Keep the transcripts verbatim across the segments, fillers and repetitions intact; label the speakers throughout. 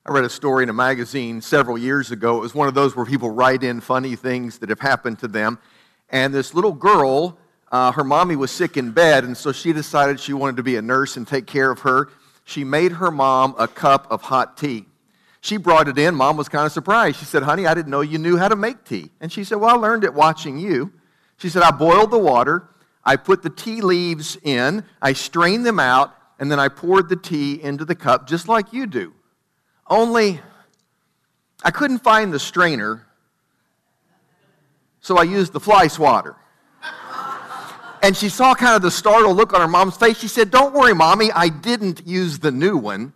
Speaker 1: I read a story in a magazine several years ago. It was one of those where people write in funny things that have happened to them. And this little girl, uh, her mommy was sick in bed, and so she decided she wanted to be a nurse and take care of her. She made her mom a cup of hot tea. She brought it in. Mom was kind of surprised. She said, "Honey, I didn't know you knew how to make tea." And she said, "Well, I learned it watching you." She said, "I boiled the water, I put the tea leaves in, I strained them out, and then I poured the tea into the cup just like you do. Only, I couldn't find the strainer, so I used the fly swatter." And she saw kind of the startled look on her mom's face. She said, "Don't worry, Mommy, I didn't use the new one."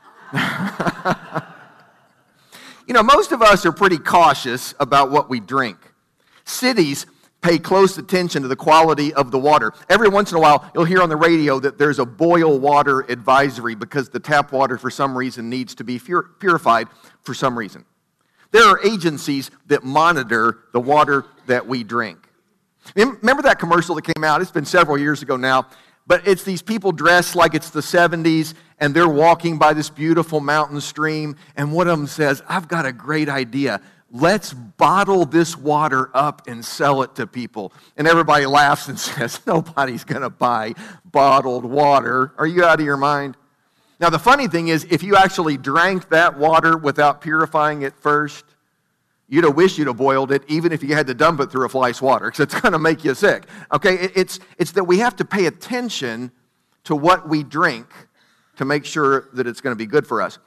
Speaker 1: You know, most of us are pretty cautious about what we drink. Cities pay close attention to the quality of the water. Every once in a while, you'll hear on the radio that there's a boil water advisory because the tap water, for some reason, needs to be purified for some reason. There are agencies that monitor the water that we drink. Remember that commercial that came out? It's been several years ago now, but it's these people dressed like it's the seventies, and they're walking by this beautiful mountain stream, and one of them says, "I've got a great idea. Let's bottle this water up and sell it to people." And everybody laughs and says, "Nobody's going to buy bottled water. Are you out of your mind?" Now, the funny thing is, if you actually drank that water without purifying it first, you'd have wished you'd have boiled it, even if you had to dump it through a fly swatter, because it's going to make you sick. Okay, it's, it's that we have to pay attention to what we drink to make sure that it's going to be good for us.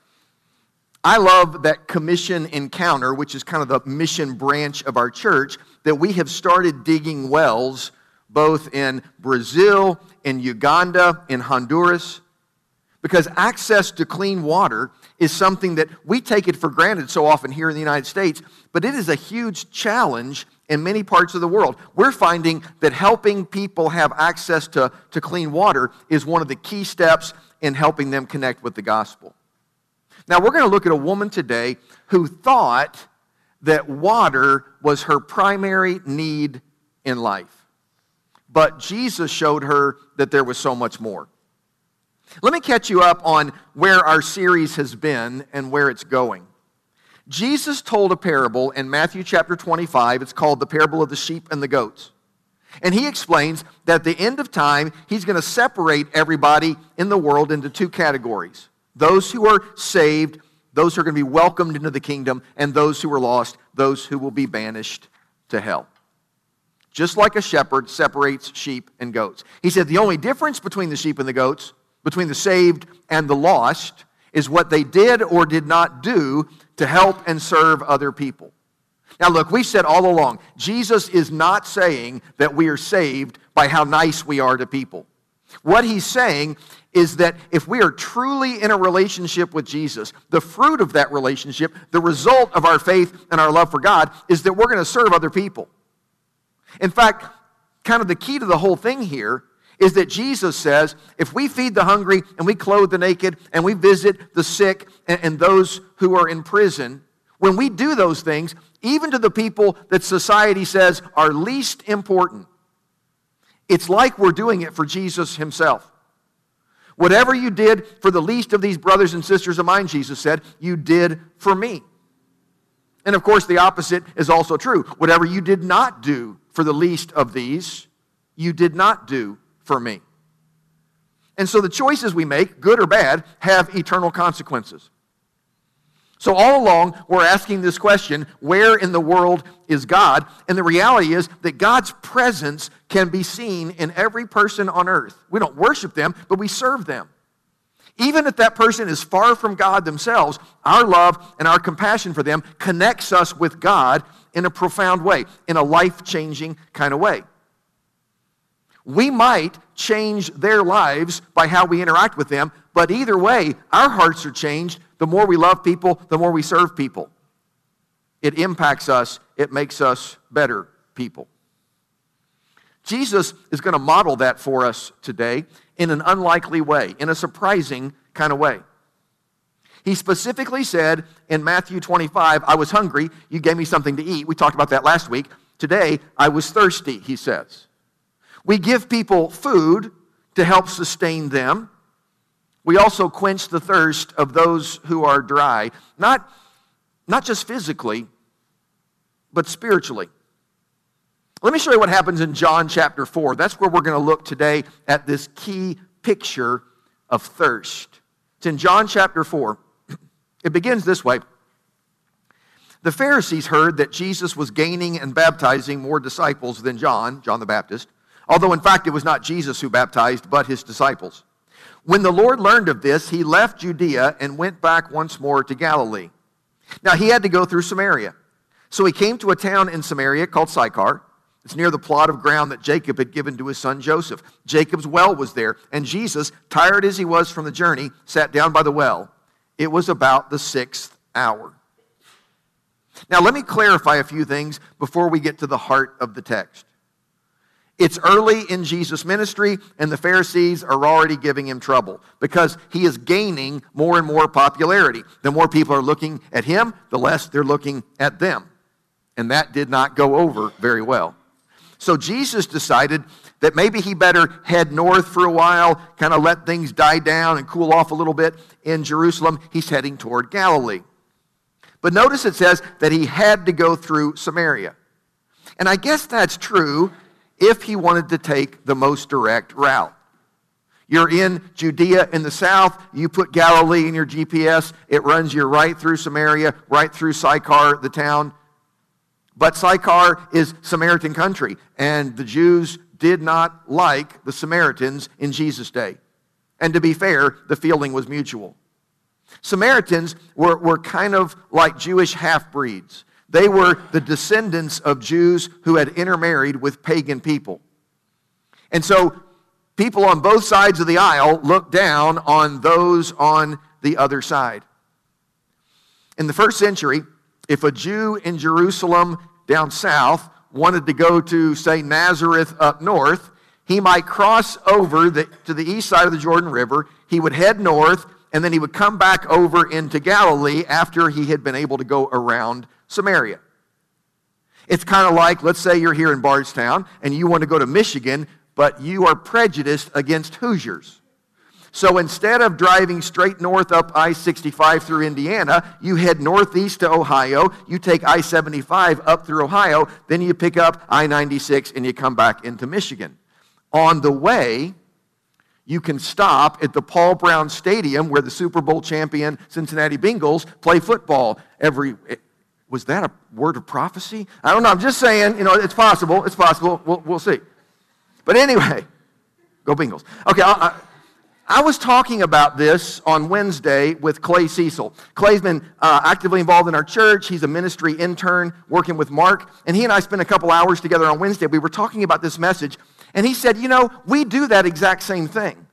Speaker 1: I love that Commission Encounter, which is kind of the mission branch of our church, that we have started digging wells both in Brazil, in Uganda, in Honduras, because access to clean water is something that we take it for granted so often here in the United States, but it is a huge challenge in many parts of the world. We're finding that helping people have access to, to clean water is one of the key steps in helping them connect with the gospel. Now, we're going to look at a woman today who thought that water was her primary need in life. But Jesus showed her that there was so much more. Let me catch you up on where our series has been and where it's going. Jesus told a parable in Matthew chapter twenty-five. It's called the parable of the sheep and the goats. And he explains that at the end of time, he's going to separate everybody in the world into two categories. Those who are saved, those who are going to be welcomed into the kingdom, and those who are lost, those who will be banished to hell. Just like a shepherd separates sheep and goats. He said the only difference between the sheep and the goats, between the saved and the lost, is what they did or did not do to help and serve other people. Now look, we've said all along, Jesus is not saying that we are saved by how nice we are to people. What he's saying is that if we are truly in a relationship with Jesus, the fruit of that relationship, the result of our faith and our love for God, is that we're going to serve other people. In fact, kind of the key to the whole thing here is that Jesus says, if we feed the hungry and we clothe the naked and we visit the sick and, and those who are in prison, when we do those things, even to the people that society says are least important, it's like we're doing it for Jesus himself. Whatever you did for the least of these brothers and sisters of mine, Jesus said, you did for me. And of course, the opposite is also true. Whatever you did not do for the least of these, you did not do for me. And so the choices we make, good or bad, have eternal consequences. So all along, we're asking this question, where in the world is God? And the reality is that God's presence can be seen in every person on earth. We don't worship them, but we serve them. Even if that person is far from God themselves, our love and our compassion for them connects us with God in a profound way, in a life-changing kind of way. We might change their lives by how we interact with them, but either way, our hearts are changed. The more we love people, the more we serve people. It impacts us. It makes us better people. Jesus is going to model that for us today in an unlikely way, in a surprising kind of way. He specifically said in Matthew twenty-five, I was hungry, you gave me something to eat. We talked about that last week. Today, I was thirsty, he says. We give people food to help sustain them. We also quench the thirst of those who are dry, not, not just physically, but spiritually. Let me show you what happens in John chapter four. That's where we're going to look today at this key picture of thirst. It's in John chapter four. It begins this way. The Pharisees heard that Jesus was gaining and baptizing more disciples than John, John the Baptist, although in fact it was not Jesus who baptized, but his disciples. When the Lord learned of this, he left Judea and went back once more to Galilee. Now he had to go through Samaria. So he came to a town in Samaria called Sychar. It's near the plot of ground that Jacob had given to his son Joseph. Jacob's well was there, and Jesus, tired as he was from the journey, sat down by the well. It was about the sixth hour. Now let me clarify a few things before we get to the heart of the text. It's early in Jesus' ministry, and the Pharisees are already giving him trouble because he is gaining more and more popularity. The more people are looking at him, the less they're looking at them. And that did not go over very well. So Jesus decided that maybe he better head north for a while, kind of let things die down and cool off a little bit in Jerusalem. He's heading toward Galilee. But notice it says that he had to go through Samaria. And I guess that's true if he wanted to take the most direct route. You're in Judea in the south, you put Galilee in your G P S, it runs you right through Samaria, right through Sychar, the town. But Sychar is Samaritan country, and the Jews did not like the Samaritans in Jesus' day. And to be fair, the feeling was mutual. Samaritans were, were kind of like Jewish half-breeds. They were the descendants of Jews who had intermarried with pagan people. And so people on both sides of the aisle looked down on those on the other side. In the first century, if a Jew in Jerusalem down south wanted to go to, say, Nazareth up north, he might cross over the, to the east side of the Jordan River, he would head north, and then he would come back over into Galilee after he had been able to go around Samaria. It's kind of like, let's say you're here in Bardstown, and you want to go to Michigan, but you are prejudiced against Hoosiers. So instead of driving straight north up I sixty-five through Indiana, you head northeast to Ohio, you take I seventy-five up through Ohio, then you pick up I ninety-six and you come back into Michigan. On the way, you can stop at the Paul Brown Stadium where the Super Bowl champion Cincinnati Bengals play football every... Was that a word of prophecy? I don't know, I'm just saying, you know, it's possible, it's possible, we'll, we'll see. But anyway, go Bengals. Okay, I, I, I was talking about this on Wednesday with Clay Cecil. Clay's been uh, actively involved in our church. He's a ministry intern working with Mark. And he and I spent a couple hours together on Wednesday. We were talking about this message. And he said, you know, we do that exact same thing.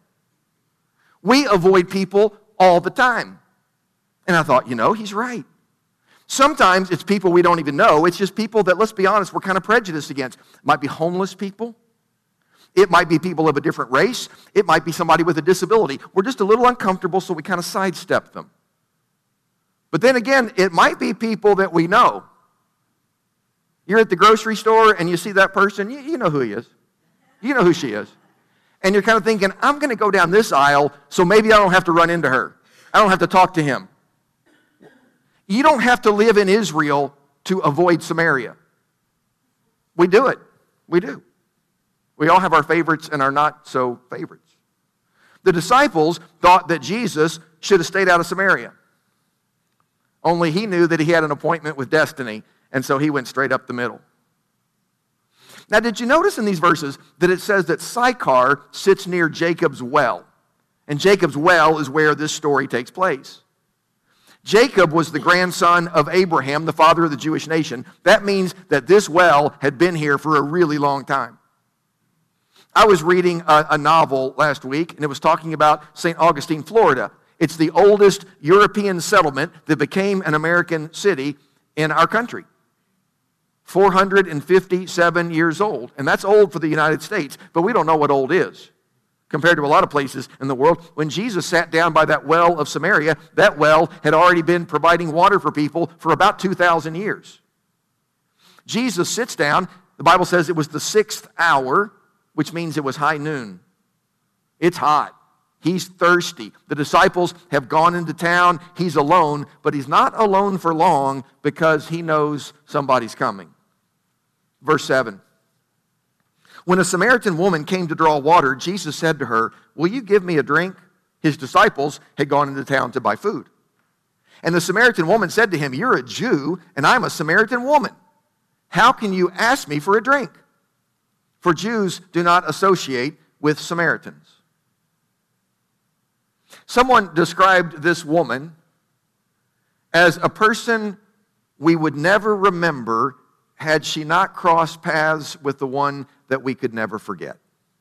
Speaker 1: We avoid people all the time. And I thought, you know, he's right. Sometimes it's people we don't even know. It's just people that, let's be honest, we're kind of prejudiced against. It might be homeless people. It might be people of a different race. It might be somebody with a disability. We're just a little uncomfortable, so we kind of sidestep them. But then again, it might be people that we know. You're at the grocery store and you see that person, you, you know who he is. You know who she is. And you're kind of thinking, I'm going to go down this aisle, so maybe I don't have to run into her. I don't have to talk to him. You don't have to live in Israel to avoid Samaria. We do it. We do. We all have our favorites and our not-so-favorites. The disciples thought that Jesus should have stayed out of Samaria. Only he knew that he had an appointment with destiny, and so he went straight up the middle. Now, did you notice in these verses that it says that Sychar sits near Jacob's well? And Jacob's well is where this story takes place. Jacob was the grandson of Abraham, the father of the Jewish nation. That means that this well had been here for a really long time. I was reading a, a novel last week, and it was talking about Saint Augustine, Florida. It's the oldest European settlement that became an American city in our country. four hundred fifty-seven years old. And that's old for the United States, but we don't know what old is compared to a lot of places in the world. When Jesus sat down by that well of Samaria, that well had already been providing water for people for about two thousand years. Jesus sits down. The Bible says it was the sixth hour, which means it was high noon. It's hot. He's thirsty. The disciples have gone into town. He's alone, but he's not alone for long because he knows somebody's coming. Verse seven. When a Samaritan woman came to draw water, Jesus said to her, "Will you give me a drink?" His disciples had gone into town to buy food. And the Samaritan woman said to him, "You're a Jew, and I'm a Samaritan woman. How can you ask me for a drink?" For Jews do not associate with Samaritans. Someone described this woman as a person we would never remember had she not crossed paths with the one that we could never forget.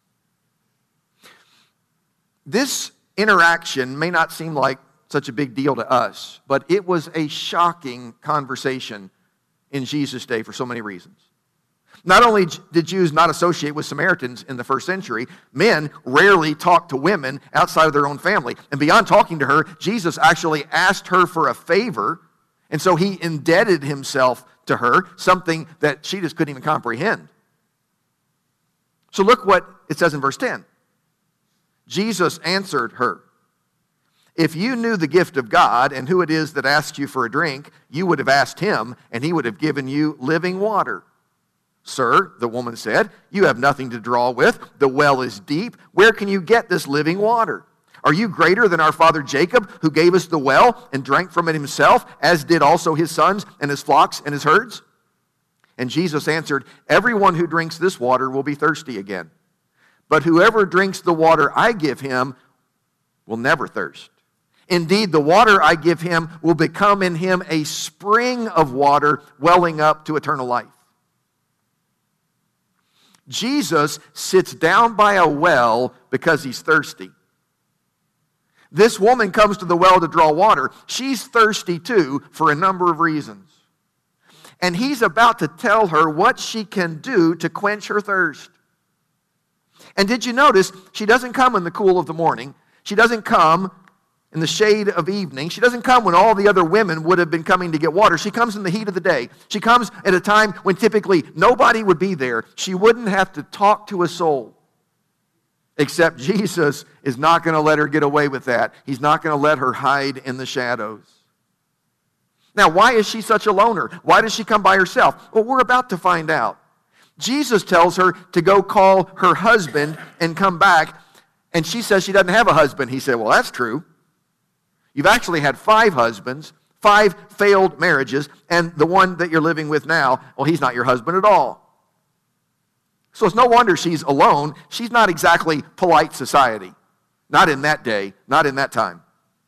Speaker 1: This interaction may not seem like such a big deal to us, but it was a shocking conversation in Jesus' day for so many reasons. Not only did Jews not associate with Samaritans in the first century, men rarely talked to women outside of their own family. And beyond talking to her, Jesus actually asked her for a favor, and so he indebted himself to her, something that she just couldn't even comprehend. So look what it says in verse ten. Jesus answered her, "If you knew the gift of God and who it is that asks you for a drink, you would have asked him, and he would have given you living water." "Sir," the woman said, "you have nothing to draw with. The well is deep. Where can you get this living water? Are you greater than our father Jacob, who gave us the well and drank from it himself, as did also his sons and his flocks and his herds?" And Jesus answered, "Everyone who drinks this water will be thirsty again. But whoever drinks the water I give him will never thirst. Indeed, the water I give him will become in him a spring of water welling up to eternal life." Jesus sits down by a well because he's thirsty. This woman comes to the well to draw water. She's thirsty too for a number of reasons. And he's about to tell her what she can do to quench her thirst. And did you notice, she doesn't come in the cool of the morning. She doesn't come in the shade of evening. She doesn't come when all the other women would have been coming to get water. She comes in the heat of the day. She comes at a time when typically nobody would be there. She wouldn't have to talk to a soul. Except Jesus is not going to let her get away with that. He's not going to let her hide in the shadows. Now, why is she such a loner? Why does she come by herself? Well, we're about to find out. Jesus tells her to go call her husband and come back. And she says she doesn't have a husband. He said, "Well, that's true. You've actually had five husbands, five failed marriages, and the one that you're living with now, well, he's not your husband at all." So it's no wonder she's alone. She's not exactly polite society. Not in that day, not in that time.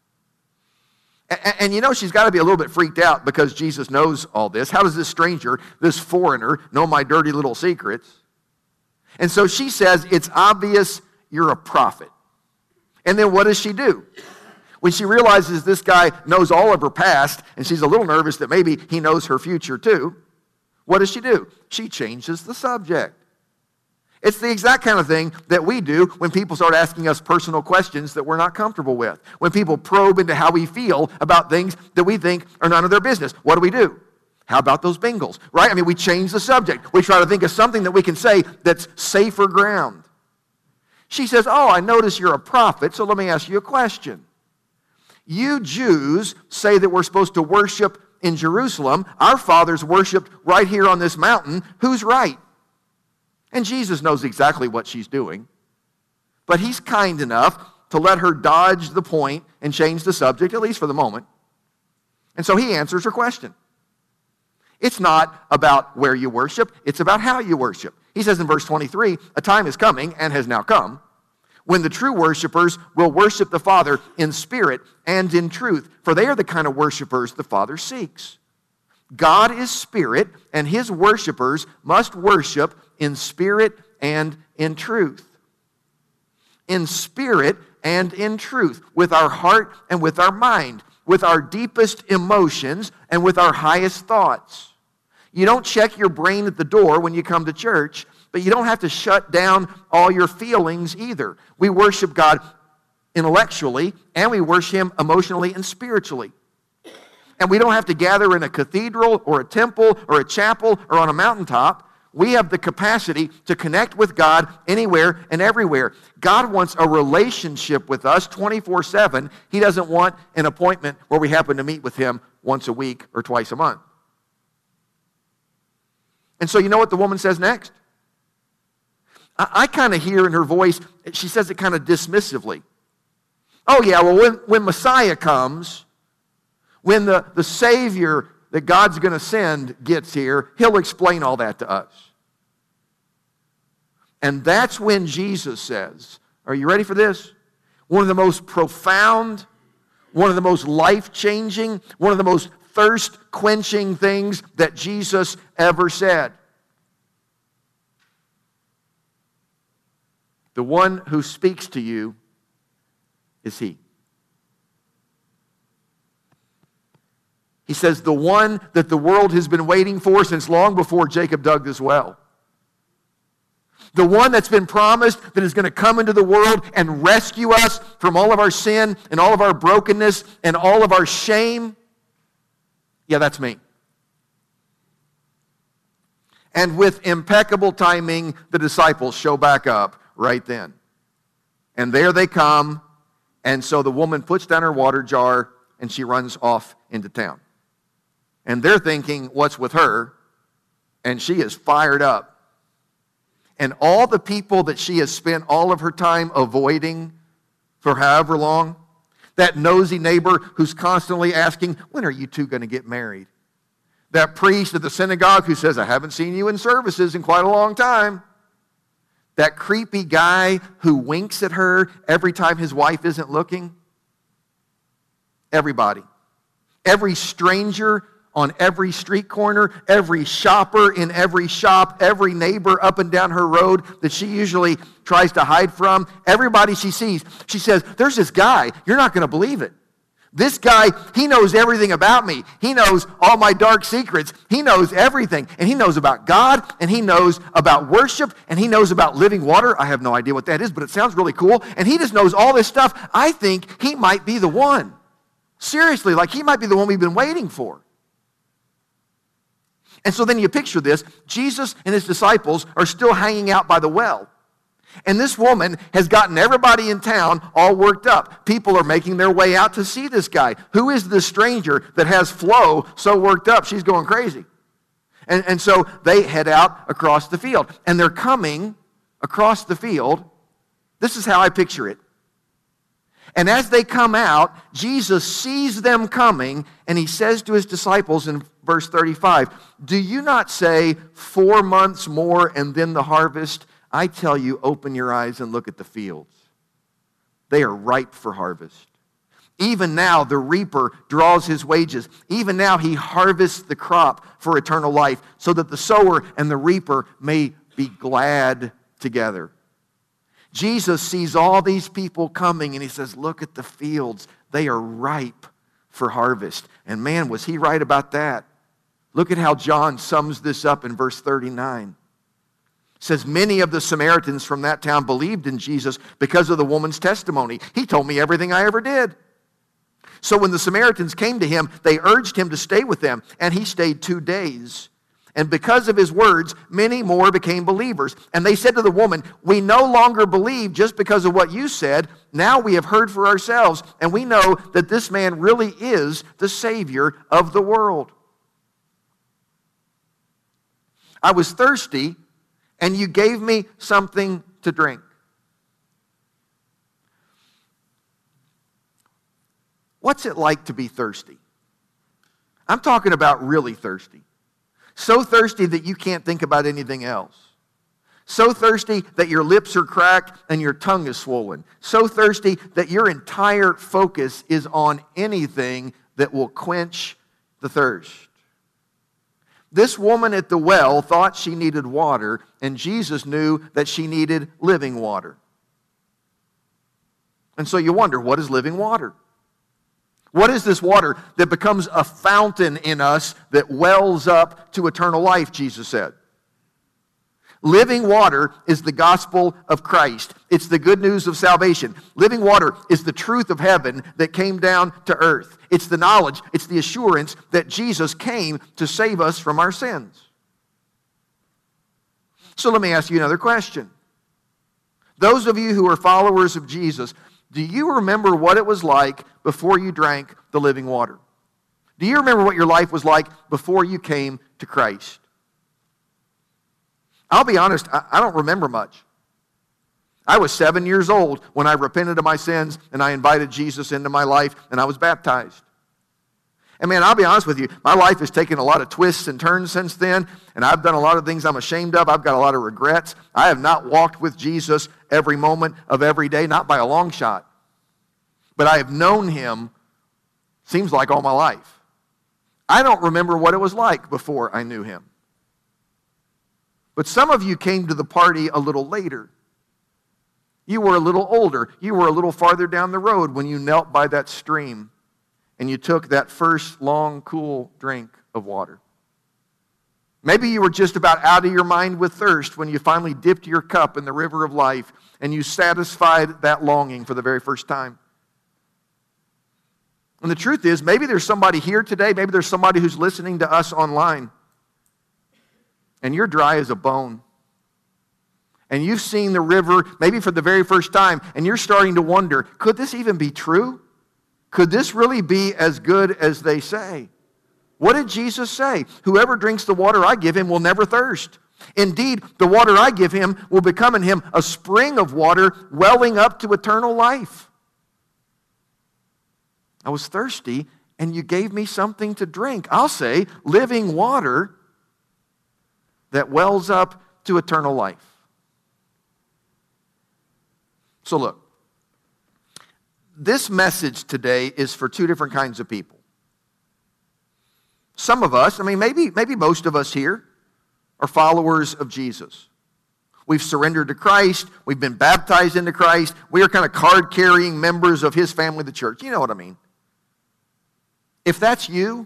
Speaker 1: And, and you know, she's got to be a little bit freaked out because Jesus knows all this. How does this stranger, this foreigner, know my dirty little secrets? And so she says, "It's obvious you're a prophet." And then what does she do? When she realizes this guy knows all of her past, and she's a little nervous that maybe he knows her future too, what does she do? She changes the subject. It's the exact kind of thing that we do when people start asking us personal questions that we're not comfortable with. When people probe into how we feel about things that we think are none of their business. What do we do? How about those Bengals, right? I mean, we change the subject. We try to think of something that we can say that's safer ground. She says, "Oh, I notice you're a prophet, so let me ask you a question. You Jews say that we're supposed to worship in Jerusalem. Our fathers worshiped right here on this mountain. Who's right?" And Jesus knows exactly what she's doing. But he's kind enough to let her dodge the point and change the subject, at least for the moment. And so he answers her question. It's not about where you worship. It's about how you worship. He says in verse twenty-three, "A time is coming, and has now come, when the true worshipers will worship the Father in spirit and in truth, for they are the kind of worshipers the Father seeks. God is spirit, and his worshipers must worship in spirit and in truth." In spirit and in truth, with our heart and with our mind, with our deepest emotions and with our highest thoughts. You don't check your brain at the door when you come to church, but you don't have to shut down all your feelings either. We worship God intellectually, and we worship him emotionally and spiritually. And we don't have to gather in a cathedral or a temple or a chapel or on a mountaintop. we have the capacity to connect with God anywhere and everywhere. God wants a relationship with us twenty-four seven. He doesn't want an appointment where we happen to meet with him once a week or twice a month. And so you know what the woman says next? I, I kind of hear in her voice, she says it kind of dismissively. Oh yeah, well when, when Messiah comes, when the, the Savior that God's going to send gets here, he'll explain all that to us. And that's when Jesus says, are you ready for this? One of the most profound, one of the most life-changing, one of the most thirst-quenching things that Jesus ever said. The one who speaks to you is he. He says, the one that the world has been waiting for since long before Jacob dug this well. The one that's been promised that is going to come into the world and rescue us from all of our sin and all of our brokenness and all of our shame. Yeah, that's me. And with impeccable timing, the disciples show back up right then. And there they come. And so the woman puts down her water jar and she runs off into town. And they're thinking, what's with her? And she is fired up. And all the people that she has spent all of her time avoiding for however long, that nosy neighbor who's constantly asking, when are you two going to get married? That priest at the synagogue who says, I haven't seen you in services in quite a long time. That creepy guy who winks at her every time his wife isn't looking. Everybody. Every stranger on every street corner, every shopper in every shop, every neighbor up and down her road that she usually tries to hide from, everybody she sees, she says, there's this guy, you're not going to believe it. This guy, he knows everything about me. He knows all my dark secrets. He knows everything. And he knows about God, and he knows about worship, and he knows about living water. I have no idea what that is, but it sounds really cool. And he just knows all this stuff. I think he might be the one. Seriously, like he might be the one we've been waiting for. And so then you picture this. Jesus and his disciples are still hanging out by the well. And this woman has gotten everybody in town all worked up. People are making their way out to see this guy. Who is this stranger that has Flo so worked up? She's going crazy. And, and so they head out across the field. And they're coming across the field. This is how I picture it. And as they come out, Jesus sees them coming, and he says to his disciples in verse thirty-five, do you not say, four months more and then the harvest? I tell you, open your eyes and look at the fields. They are ripe for harvest. Even now, the reaper draws his wages. Even now, he harvests the crop for eternal life, so that the sower and the reaper may be glad together. Jesus sees all these people coming, and he says, look at the fields. They are ripe for harvest. And man, was he right about that. Look at how John sums this up in verse thirty-nine. It says, many of the Samaritans from that town believed in Jesus because of the woman's testimony. He told me everything I ever did. So when the Samaritans came to him, they urged him to stay with them, and he stayed two days. And because of his words, many more became believers. And they said to the woman, we no longer believe just because of what you said. Now we have heard for ourselves, and we know that this man really is the Savior of the world. I was thirsty, and you gave me something to drink. What's it like to be thirsty? I'm talking about really thirsty. So thirsty that you can't think about anything else. So thirsty that your lips are cracked and your tongue is swollen. So thirsty that your entire focus is on anything that will quench the thirst. This woman at the well thought she needed water, and Jesus knew that she needed living water. And so you wonder, what is living water? What is this water that becomes a fountain in us that wells up to eternal life, Jesus said? Living water is the gospel of Christ. It's the good news of salvation. Living water is the truth of heaven that came down to earth. It's the knowledge, it's the assurance that Jesus came to save us from our sins. So let me ask you another question. Those of you who are followers of Jesus, do you remember what it was like before you drank the living water? Do you remember what your life was like before you came to Christ? I'll be honest, I don't remember much. I was seven years old when I repented of my sins and I invited Jesus into my life and I was baptized. And man, I'll be honest with you, my life has taken a lot of twists and turns since then, and I've done a lot of things I'm ashamed of. I've got a lot of regrets. I have not walked with Jesus every moment of every day, not by a long shot. But I have known him, seems like all my life. I don't remember what it was like before I knew him. But some of you came to the party a little later. You were a little older. You were a little farther down the road when you knelt by that stream and you took that first long, cool drink of water. Maybe you were just about out of your mind with thirst when you finally dipped your cup in the river of life and you satisfied that longing for the very first time. And the truth is, maybe there's somebody here today, maybe there's somebody who's listening to us online, and you're dry as a bone. And you've seen the river maybe for the very first time, and you're starting to wonder, could this even be true? Could this really be as good as they say? What did Jesus say? Whoever drinks the water I give him will never thirst. Indeed, the water I give him will become in him a spring of water welling up to eternal life. I was thirsty, and you gave me something to drink. I'll say, living water that wells up to eternal life. So look, this message today is for two different kinds of people. Some of us, I mean, maybe, maybe most of us here are followers of Jesus. We've surrendered to Christ. We've been baptized into Christ. We are kind of card-carrying members of his family, the church. You know what I mean. If that's you,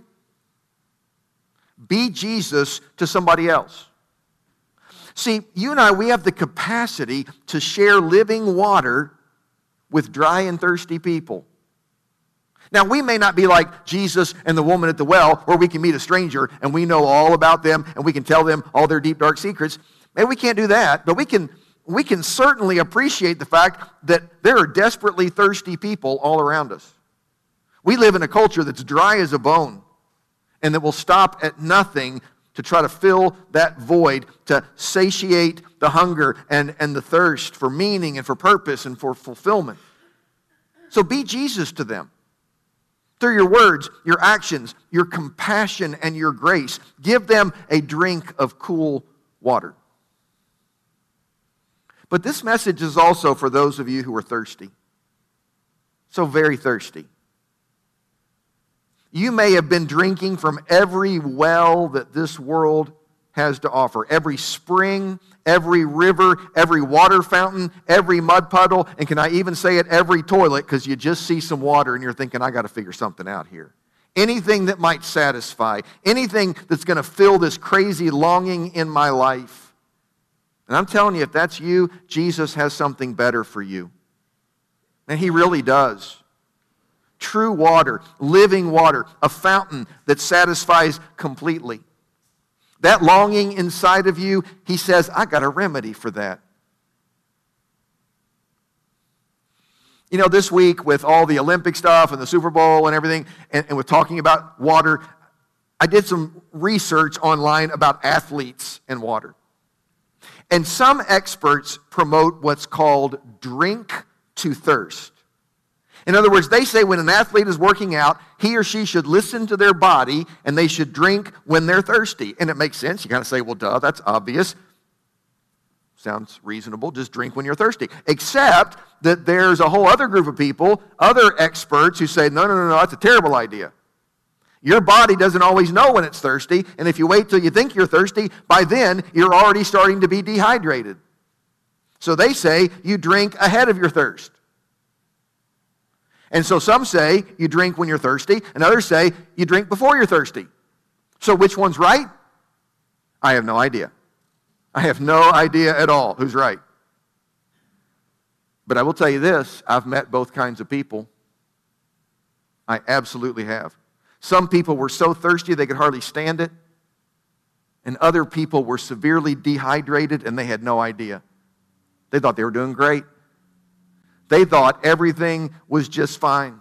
Speaker 1: be Jesus to somebody else. See, you and I, we have the capacity to share living water with dry and thirsty people. Now, we may not be like Jesus and the woman at the well, where we can meet a stranger and we know all about them and we can tell them all their deep, dark secrets. Maybe we can't do that, but we can, we can certainly appreciate the fact that there are desperately thirsty people all around us. We live in a culture that's dry as a bone and that will stop at nothing to try to fill that void, to satiate the hunger and, and the thirst for meaning and for purpose and for fulfillment. So be Jesus to them. Through your words, your actions, your compassion, and your grace, give them a drink of cool water. But this message is also for those of you who are thirsty. So very thirsty. You may have been drinking from every well that this world has to offer. Every spring, every river, every water fountain, every mud puddle, and can I even say it, every toilet, because you just see some water and you're thinking, I got to figure something out here. Anything that might satisfy, anything that's going to fill this crazy longing in my life. And I'm telling you, if that's you, Jesus has something better for you. And he really does. True water, living water, a fountain that satisfies completely. That longing inside of you, he says, I got a remedy for that. You know, this week with all the Olympic stuff and the Super Bowl and everything, and, and with talking about water, I did some research online about athletes and water. And some experts promote what's called drink to thirst. In other words, they say when an athlete is working out, he or she should listen to their body and they should drink when they're thirsty. And it makes sense. You kind of say, well, duh, that's obvious. Sounds reasonable. Just drink when you're thirsty. Except that there's a whole other group of people, other experts who say, no, no, no, no, that's a terrible idea. Your body doesn't always know when it's thirsty. And if you wait till you think you're thirsty, by then you're already starting to be dehydrated. So they say you drink ahead of your thirst. And so some say you drink when you're thirsty, and others say you drink before you're thirsty. So which one's right? I have no idea. I have no idea at all who's right. But I will tell you this, I've met both kinds of people. I absolutely have. Some people were so thirsty they could hardly stand it, And other people were severely dehydrated and they had no idea. They thought they were doing great. They thought everything was just fine.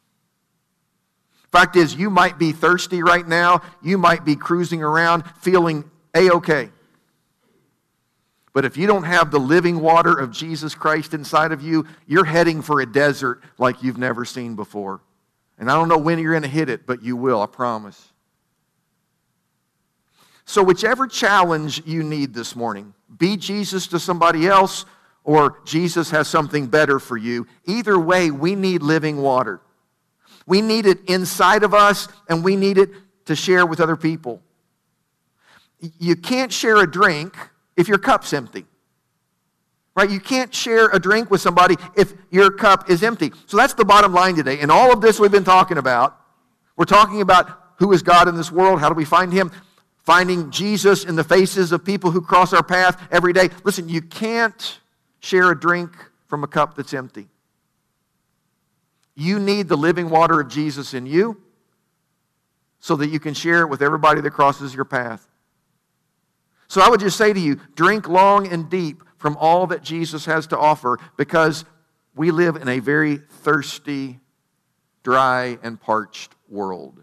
Speaker 1: Fact is, you might be thirsty right now. You might be cruising around feeling A-okay. But if you don't have the living water of Jesus Christ inside of you, you're heading for a desert like you've never seen before. And I don't know when you're going to hit it, but you will, I promise. So whichever challenge you need this morning, be Jesus to somebody else or Jesus has something better for you. Either way, we need living water. We need it inside of us, and we need it to share with other people. You can't share a drink if your cup's empty. Right? You can't share a drink with somebody if your cup is empty. So that's the bottom line today. And all of this we've been talking about, we're talking about who is God in this world, how do we find Him, finding Jesus in the faces of people who cross our path every day. Listen, you can't share a drink from a cup that's empty. You need the living water of Jesus in you so that you can share it with everybody that crosses your path. So I would just say to you, drink long and deep from all that Jesus has to offer, because we live in a very thirsty, dry, and parched world.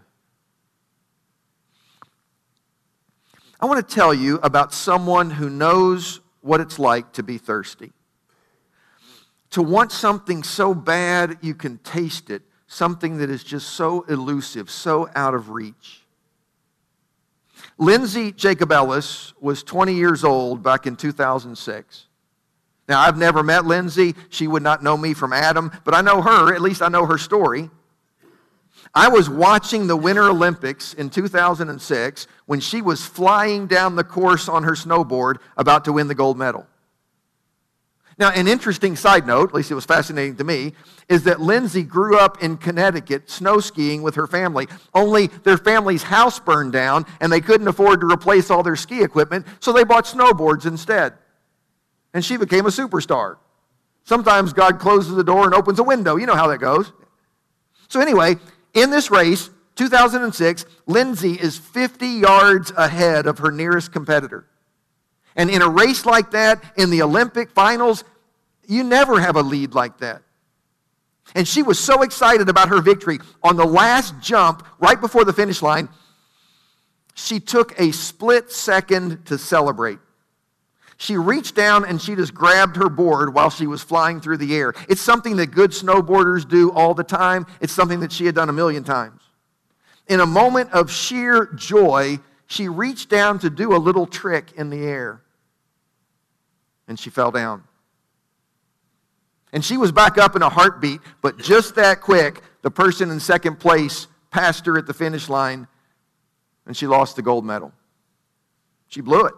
Speaker 1: I want to tell you about someone who knows what it's like to be thirsty. To want something so bad you can taste it, something that is just so elusive, so out of reach. Lindsay Jacobellis was twenty years old back in two thousand six. Now, I've never met Lindsay. She would not know me from Adam, but I know her. At least I know her story. I was watching the Winter Olympics in two thousand six when she was flying down the course on her snowboard about to win the gold medal. Now, an interesting side note, at least it was fascinating to me, is that Lindsay grew up in Connecticut snow skiing with her family. Only their family's house burned down and they couldn't afford to replace all their ski equipment, so they bought snowboards instead. And she became a superstar. Sometimes God closes the door and opens a window. You know how that goes. So anyway, in this race, two thousand six, Lindsay is fifty yards ahead of her nearest competitor. And in a race like that, in the Olympic finals, you never have a lead like that. And she was so excited about her victory. On the last jump, right before the finish line, she took a split second to celebrate. She reached down and she just grabbed her board while she was flying through the air. It's something that good snowboarders do all the time. It's something that she had done a million times. In a moment of sheer joy, she reached down to do a little trick in the air. And she fell down. And she was back up in a heartbeat, but just that quick, the person in second place passed her at the finish line, and she lost the gold medal. She blew it.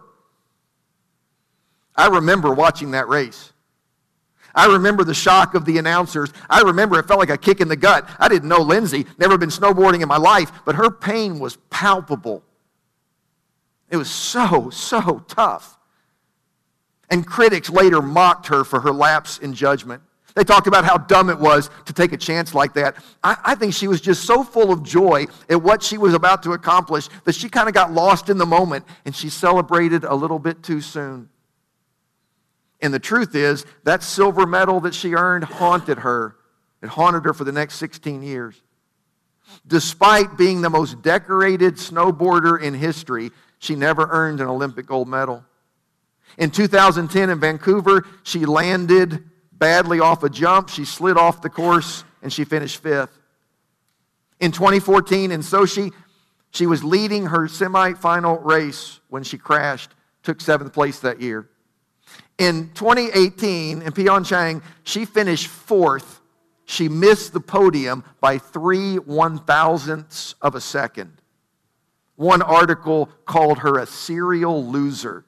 Speaker 1: I remember watching that race. I remember the shock of the announcers. I remember it felt like a kick in the gut. I didn't know Lindsay, never been snowboarding in my life, but her pain was palpable. It was so, so tough. And critics later mocked her for her lapse in judgment. They talked about how dumb it was to take a chance like that. I, I think she was just so full of joy at what she was about to accomplish that she kind of got lost in the moment and she celebrated a little bit too soon. And the truth is, that silver medal that she earned haunted her. It haunted her for the next sixteen years. Despite being the most decorated snowboarder in history, she never earned an Olympic gold medal. In two thousand ten in Vancouver, she landed badly off a jump. She slid off the course and she finished fifth. In twenty fourteen in Sochi, she was leading her semifinal race when she crashed, took seventh place that year. In twenty eighteen in Pyeongchang, she finished fourth. She missed the podium by three one-thousandths of a second. One article called her a serial loser.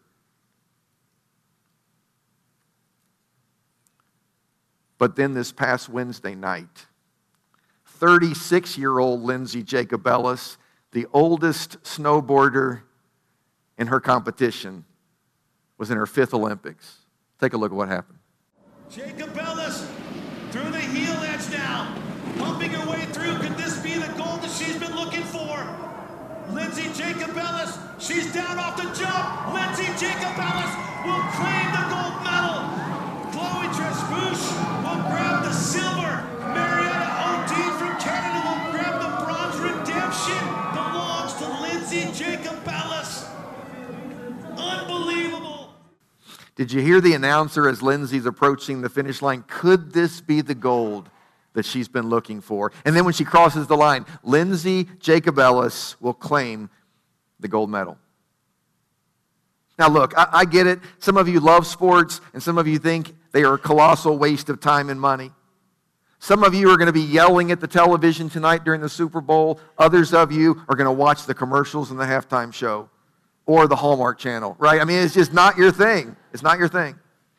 Speaker 1: But then this past Wednesday night, thirty-six-year-old Lindsay Jacobellis, the oldest snowboarder in her competition, was in her fifth Olympics. Take a look at what happened.
Speaker 2: Jacobellis through the heel edge now, pumping her way through. Could this be the goal that she's been looking for? Lindsay Jacob Ellis. She's down off the jump. Lindsay Jacob Ellis will claim the gold medal. Chloe Tresbouche will grab the silver. Marietta O'Dean from Canada will grab the bronze. Redemption belongs to Lindsay Jacob Ellis. Unbelievable.
Speaker 1: Did you hear the announcer as Lindsay's approaching the finish line? Could this be the gold that she's been looking for? And then when she crosses the line, Lindsay Jacob Ellis will claim the gold medal. Now look, I, I get it. Some of you love sports, and some of you think they are a colossal waste of time and money. Some of you are going to be yelling at the television tonight during the Super Bowl. Others of you are going to watch the commercials and the halftime show or the Hallmark Channel, right? I mean, it's just not your thing. It's not your thing.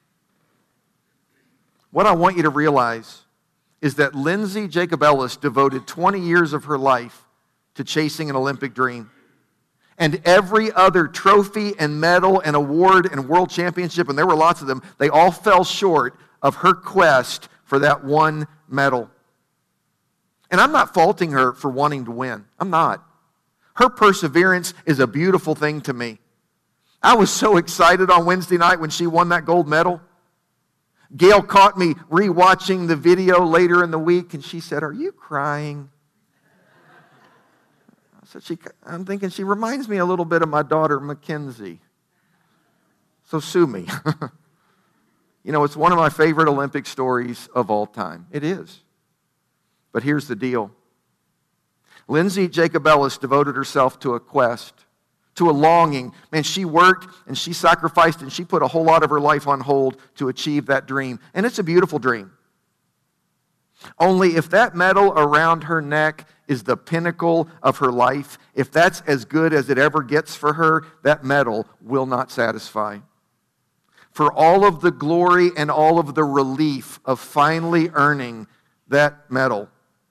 Speaker 1: What I want you to realize is that Lindsay Jacob Ellis devoted twenty years of her life to chasing an Olympic dream. And every other trophy and medal and award and world championship, and there were lots of them, they all fell short of her quest for that one medal. And I'm not faulting her for wanting to win. I'm not. Her perseverance is a beautiful thing to me. I was so excited on Wednesday night when she won that gold medal. Gail caught me rewatching the video later in the week, and she said, "Are you crying?" I said, she, I'm thinking she reminds me a little bit of my daughter, Mackenzie. So sue me. You know, it's one of my favorite Olympic stories of all time. It is. But here's the deal. Lindsay Jacob Ellis devoted herself to a quest, to a longing. Man, she worked and she sacrificed and she put a whole lot of her life on hold to achieve that dream. And it's a beautiful dream. Only if that medal around her neck is the pinnacle of her life, if that's as good as it ever gets for her, that medal will not satisfy. For all of the glory and all of the relief of finally earning that medal,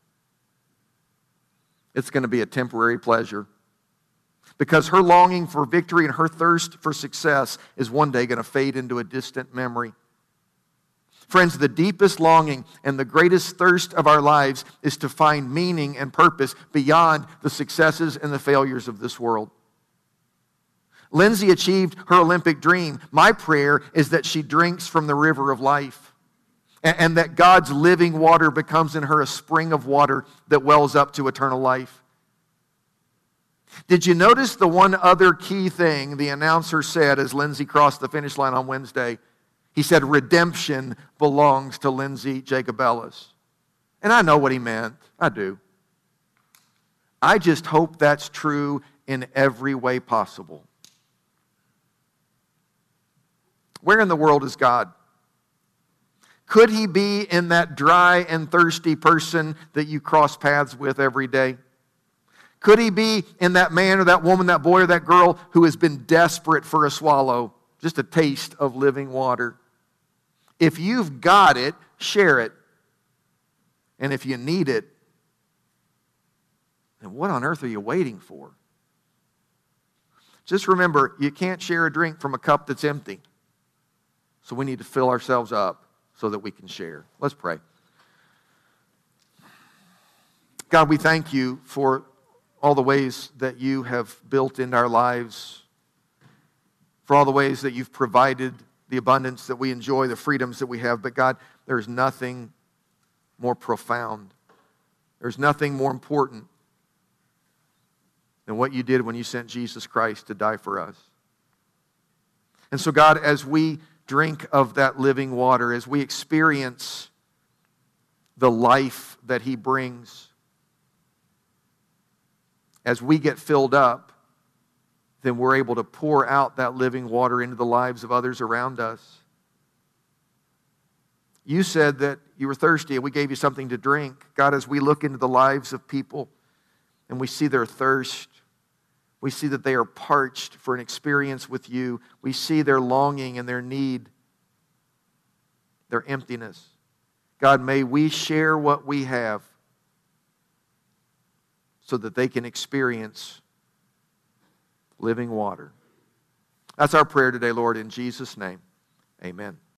Speaker 1: it's going to be a temporary pleasure. Because her longing for victory and her thirst for success is one day going to fade into a distant memory. Friends, the deepest longing and the greatest thirst of our lives is to find meaning and purpose beyond the successes and the failures of this world. Lindsay achieved her Olympic dream. My prayer is that she drinks from the river of life and, and that God's living water becomes in her a spring of water that wells up to eternal life. Did you notice the one other key thing the announcer said as Lindsay crossed the finish line on Wednesday? He said, redemption belongs to Lindsay Jacob Ellis. And I know what he meant. I do. I just hope that's true in every way possible. Where in the world is God? Could he be in that dry and thirsty person that you cross paths with every day? Could he be in that man or that woman, that boy or that girl who has been desperate for a swallow, just a taste of living water? If you've got it, share it. And if you need it, then what on earth are you waiting for? Just remember, you can't share a drink from a cup that's empty. So we need to fill ourselves up so that we can share. Let's pray. God, we thank you for all the ways that you have built into our lives, for all the ways that you've provided the abundance that we enjoy, the freedoms that we have. But God, there's nothing more profound. There's nothing more important than what you did when you sent Jesus Christ to die for us. And so God, as we drink of that living water, as we experience the life that he brings, as we get filled up, then we're able to pour out that living water into the lives of others around us. You said that you were thirsty and we gave you something to drink. God, as we look into the lives of people and we see their thirst, we see that they are parched for an experience with you. We see their longing and their need, their emptiness. God, may we share what we have so that they can experience living water. That's our prayer today, Lord, in Jesus' name. Amen.